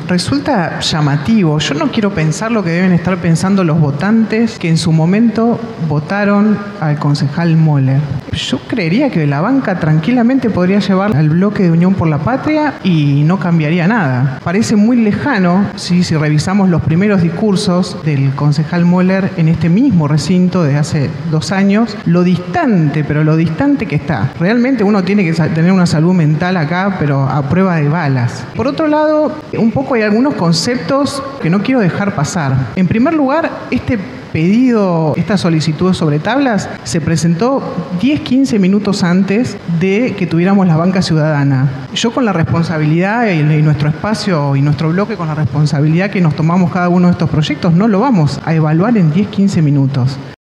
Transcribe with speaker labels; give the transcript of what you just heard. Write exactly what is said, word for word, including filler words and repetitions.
Speaker 1: Resulta llamativo. Yo no quiero pensar lo que deben estar pensando los votantes que en su momento votaron al concejal Moller. Yo creería que la banca tranquilamente podría llevar al bloque de Unión por la Patria y no cambiaría nada. Parece muy lejano, sí, si revisamos los primeros discursos del concejal Moller en este mismo recinto de hace dos años, lo distante, pero lo distante que está. Realmente uno tiene que tener una salud mental acá, pero a prueba de balas. Por otro lado, un poco hay algunos conceptos que no quiero dejar pasar. En primer lugar, este pedido, esta solicitud sobre tablas, se presentó diez a quince minutos antes de que tuviéramos la banca ciudadana. Yo con la responsabilidad y nuestro espacio y nuestro bloque con la responsabilidad que nos tomamos cada uno de estos proyectos, no lo vamos a evaluar en diez a quince minutos.